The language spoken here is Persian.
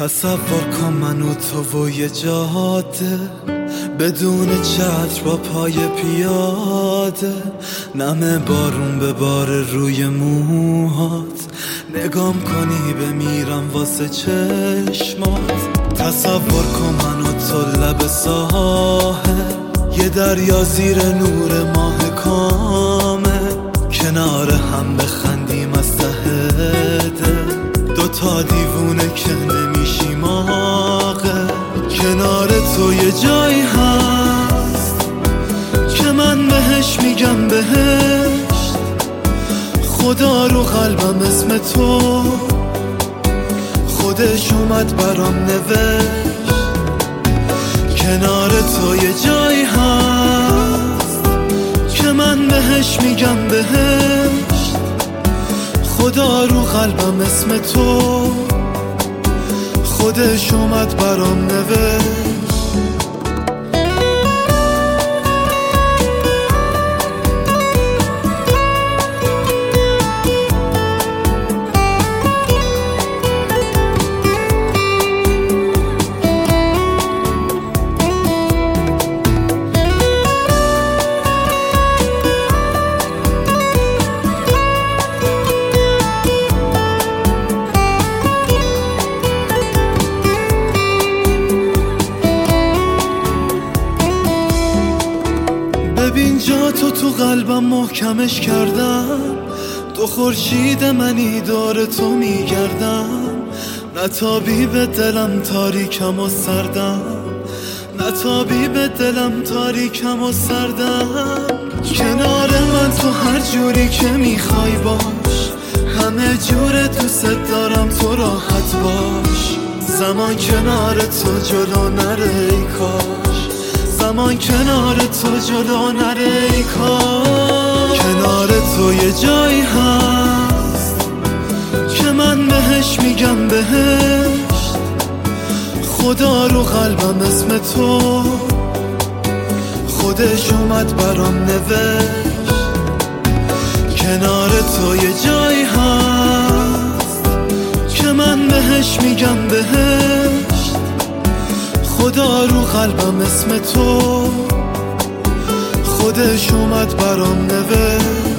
تصور کن من و تو و یه جاده بدون چتر با پای پیاده، نم بارون به بار روی موهات، نگام کنی بمیرم واسه چشمات. تصور کن من و تو لب ساحل، یه دریا زیر نور ماه کامل، کنار هم بخندیم از ته دل، دوتا دیوونه که نمیشیم عاقل. کنار تو یه جایی هست که من بهش میگم بهشت، خدا رو قلبم اسم تو خودش اومد برام نوشت. کنار تو یه جایی هست که من بهش میگم بهشت، خدا رو قلبم اسم تو خودش اومد برام نوشت. ببین جا تو قلبم محکمش کردم، تو خورشید منی دور تو میگردم، نتابی به دلم تاریکم و سردم، نتابی به دلم تاریکم و سردم. کنار من تو هر جوری که میخوای باش، همه جور دوست دارم تو راحت باش. زمان کنار تو جلو نره ای کاش، زمان کنار تو جلو نره ای کاش. کنار تو یه جایی هست که من بهش میگم بهشت، خدا رو قلبم اسم تو خودش اومد برام نوشت. کنار تو یه جایی هست که من بهش میگم بهشت، خدا رو قلبم اسم تو خودش اومد برام نوشت.